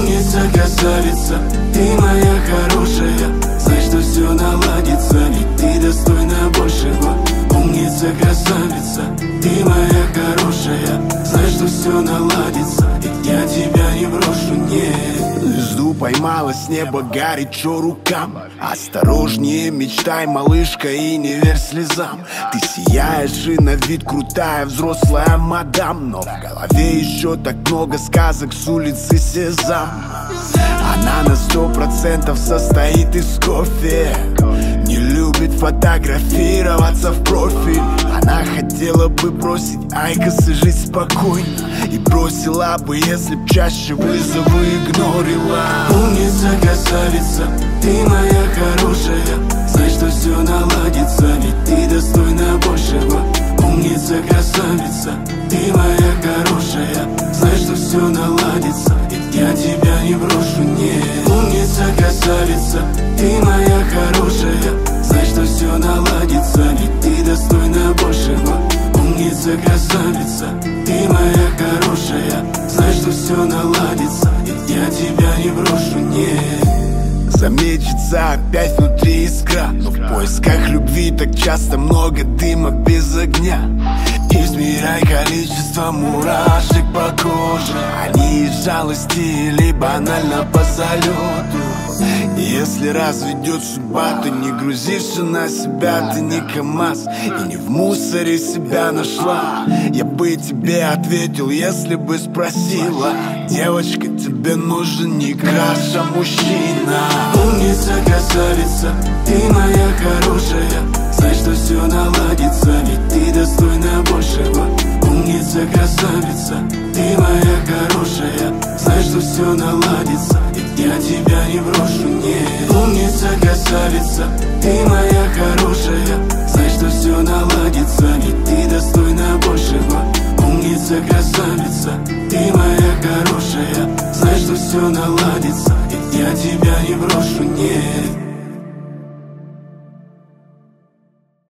Умница, красавица, ты моя хорошая. Знай, что все наладится, ведь ты достойна большего. Умница, красавица, ты моя хорошая. Знай, что все наладится, ведь я тебя не брошу, нет. Звезду поймала с неба, горячо рукам. Осторожнее мечтай, малышка, и не верь слезам. Ты сияешь и на вид крутая взрослая мадам, но в голове еще так много сказок с улицы Сезам. Она на 100% состоит из кофе, не любит фотографироваться в профиль. Она хотела бы бросить айкос и жить спокойно, и бросила бы, если б чаще вызовы игнорила. Умница, красавица, ты моя хорошая. Знай, что все наладится, ведь ты достойна большего. Умница, красавица, ты моя хорошая. Знай, что все наладится, ведь я тебя не брошу, нет. Умница, красавица, ты моя хорошая. Знай, что все наладится, ведь ты достойна большего. Умница, красавица, ты моя хорошая. Знай, что все наладится, ведь я тебя не брошу, нет. Замечется опять внутри искра, но в поисках любви так часто много дыма без огня. Измеряй количество мурашек по коже, они из жалости или банально по залету. Если разведет судьба, то не грузи все на себя. Ты не КамАЗ и не в мусоре себя нашла. Я бы тебе ответил, если бы спросила: девочка, тебе нужен не краш, а мужчина. Умница, красавица, ты моя хорошая. Знай, что все наладится, ведь ты достойна большего. Умница, красавица, ты моя хорошая. Знай, что все наладится, ведь я тебя не брошу, нет. Умница, красавица, ты моя хорошая. Знай, что все наладится, ведь ты достойна большего. Умница, красавица, ты моя хорошая. Знай, что все наладится, ведь я тебя не брошу, нет.